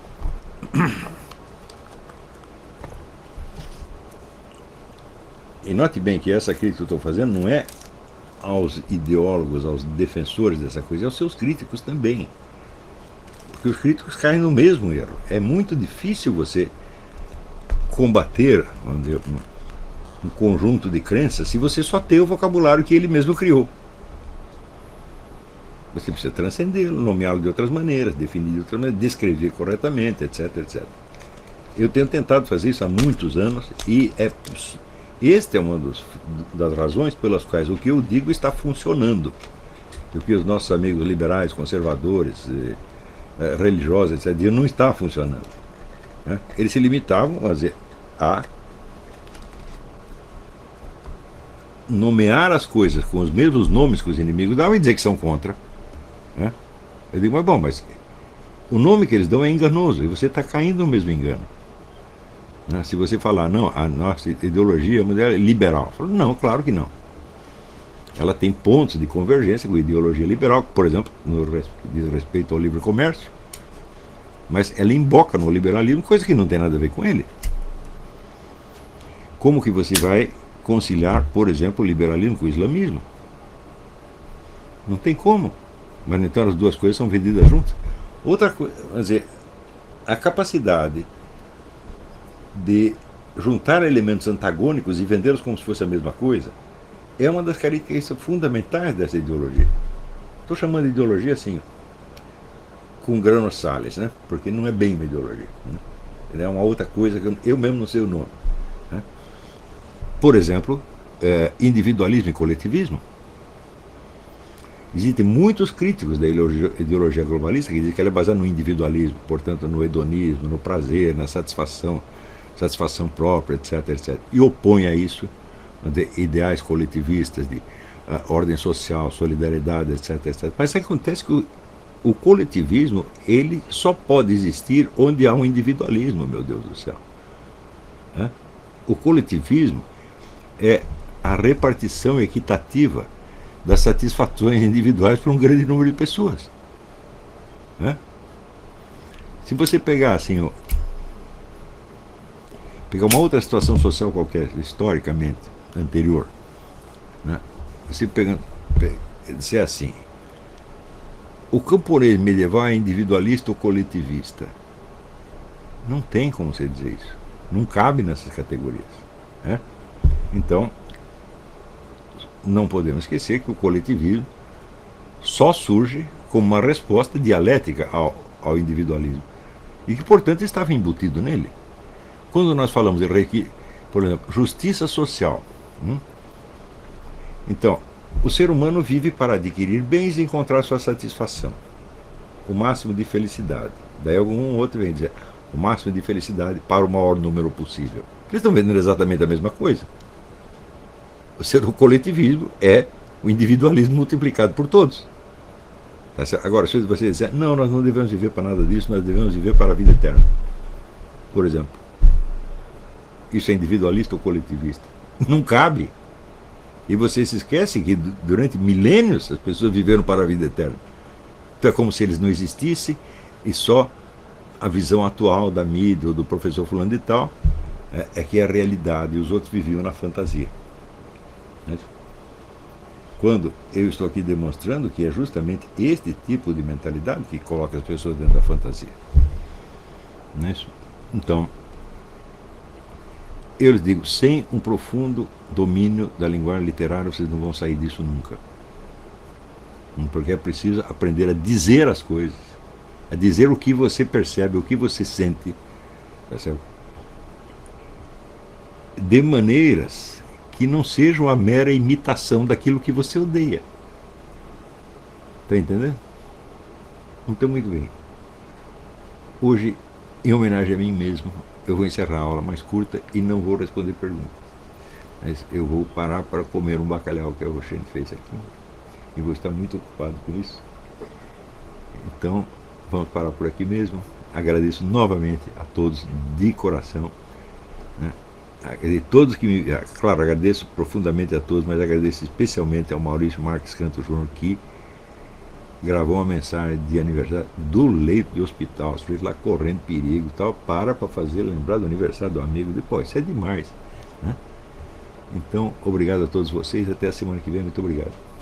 E note bem que essa crítica que eu estou fazendo não é aos ideólogos, aos defensores dessa coisa, é aos seus críticos também. Porque os críticos caem no mesmo erro. É muito difícil você combater, vamos dizer, um, um conjunto de crenças se você só tem o vocabulário que ele mesmo criou. Você precisa transcendê-lo, nomeá-lo de outras maneiras, definir de outras maneiras, descrever corretamente, etc, etcétera. Eu tenho tentado fazer isso há muitos anos e é Esta é uma dos, das razões pelas quais o que eu digo está funcionando. E o que os nossos amigos liberais, conservadores, eh, eh, religiosos, etcétera, não está funcionando. Né? Eles se limitavam a dizer, a nomear as coisas com os mesmos nomes que os inimigos davam e dizer que são contra. Né? Eu digo, mas bom, mas o nome que eles dão é enganoso e você está caindo no mesmo engano. Né? Se você falar, não, a nossa ideologia é liberal, eu falo, não, claro que não. Ela tem pontos de convergência com a ideologia liberal, por exemplo, no res, diz respeito ao livre comércio, mas ela emboca no liberalismo, coisa que não tem nada a ver com ele. Como que você vai conciliar, por exemplo, o liberalismo com o islamismo? Não tem como. Mas então as duas coisas são vendidas juntas. Outra coisa, quer dizer, a capacidade de juntar elementos antagônicos e vendê-los como se fosse a mesma coisa é uma das características fundamentais dessa ideologia. Estou chamando de ideologia assim, com granos sales, né? Porque não é bem uma ideologia. Né? É uma outra coisa que eu, eu mesmo não sei o nome. Né? Por exemplo, é, individualismo e coletivismo. Existem muitos críticos da ideologia globalista que dizem que ela é baseada no individualismo, portanto no hedonismo, no prazer, na satisfação, satisfação própria, etc, etcétera. E opõe a isso de ideais coletivistas de uh, ordem social, solidariedade, etc, etcétera. Mas acontece que o, o coletivismo ele só pode existir onde há um individualismo, meu Deus do céu. Né? O coletivismo é a repartição equitativa das satisfações individuais para um grande número de pessoas. Né? Se você pegar assim, ó, pegar uma outra situação social qualquer, historicamente anterior, Né? Você pegando, dizer assim, o camponês medieval é individualista ou coletivista? Não tem como você dizer isso. Não cabe nessas categorias. Né? Então, não podemos esquecer que o coletivismo só surge como uma resposta dialética ao, ao individualismo. E que, portanto, estava embutido nele. Quando nós falamos de, por exemplo, justiça social. Hum? Então, o ser humano vive para adquirir bens e encontrar sua satisfação. O máximo de felicidade. Daí algum outro vem dizer o máximo de felicidade para o maior número possível. Eles estão vendendo exatamente a mesma coisa. O ser o coletivismo é o individualismo multiplicado por todos. Agora, se você disser, não, nós não devemos viver para nada disso, nós devemos viver para a vida eterna. Por exemplo. Isso é individualista ou coletivista? Não cabe. E você se esquece que durante milênios as pessoas viveram para a vida eterna. Então é como se eles não existissem e só a visão atual da mídia ou do professor fulano de tal é, é que é a realidade e os outros viviam na fantasia. Quando eu estou aqui demonstrando que é justamente este tipo de mentalidade que coloca as pessoas dentro da fantasia. Não é isso? Então, eu lhes digo, sem um profundo domínio da linguagem literária, vocês não vão sair disso nunca. Porque é preciso aprender a dizer as coisas, a dizer o que você percebe, o que você sente, tá certo? De maneiras que não sejam a mera imitação daquilo que você odeia. Está entendendo? Então, muito bem. Hoje, em homenagem a mim mesmo, eu vou encerrar a aula mais curta e não vou responder perguntas. Mas eu vou parar para comer um bacalhau que a Roxane fez aqui. E vou estar muito ocupado com isso. Então, vamos parar por aqui mesmo. Agradeço novamente a todos de coração. Né? Todos que me, claro, agradeço profundamente a todos, mas agradeço especialmente ao Maurício Marques Canto Júnior, que gravou uma mensagem de aniversário do leito de hospital, fez lá correndo perigo e tal, para para fazer lembrar do aniversário do amigo. Depois, isso é demais. Né? Então, obrigado a todos vocês, até a semana que vem, muito obrigado.